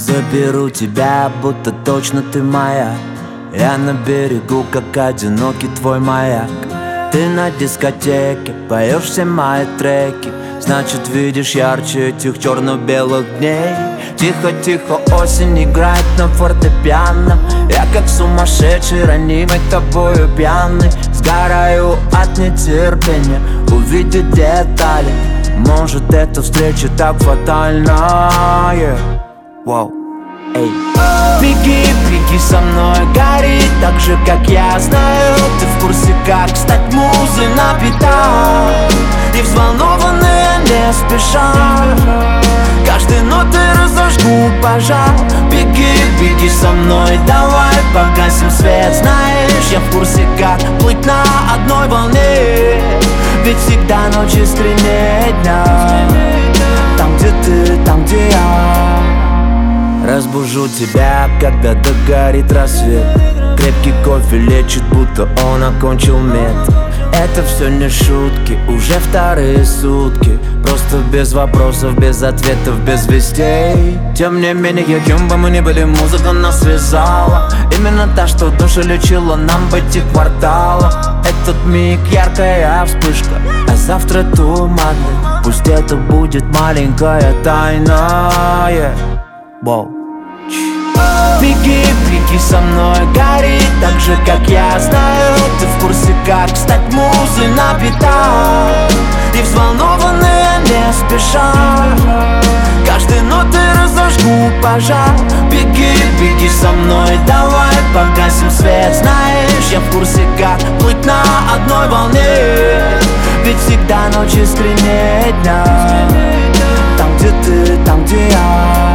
Заберу тебя, будто точно ты моя. Я на берегу, как одинокий твой маяк. Ты на дискотеке, поешь все мои треки. Значит, видишь ярче этих черно-белых дней. Тихо-тихо осень играет на фортепиано. Я как сумасшедший, ранимый тобою пьяный. Сгораю от нетерпения увидеть детали. Может, эта встреча так фатальна. Wow. Эй. Беги, беги со мной, гори так же, как я. Знаю, ты в курсе, как стать музой на битах. И взволнованные не спеша каждой ноты разожгу пожар. Беги, беги со мной, давай погасим свет. Знаешь, я в курсе, как плыть на одной волне. Ведь всегда ночь искреннее дня. Там, где ты, там, где я. Разбужу тебя, когда догорит рассвет. Крепкий кофе лечит, будто он окончил мед. Это все не шутки, уже вторые сутки. Просто без вопросов, без ответов, без вестей. Тем не менее, кем бы мы ни были, музыка нас связала. Именно та, что душу лечила нам в этих кварталах. Этот миг яркая вспышка, а завтра туманный. Пусть это будет маленькая тайна. Wow. Беги, беги со мной, гори так же, как я. Знаю, ты в курсе, как стать музой на битах. И взволнованные не спеша каждой ноты разожгу пожар. Беги, беги со мной, давай погасим свет. Знаешь, я в курсе, как плыть на одной волне. Ведь всегда ночь искреннее дня. Там, где ты, там, где я.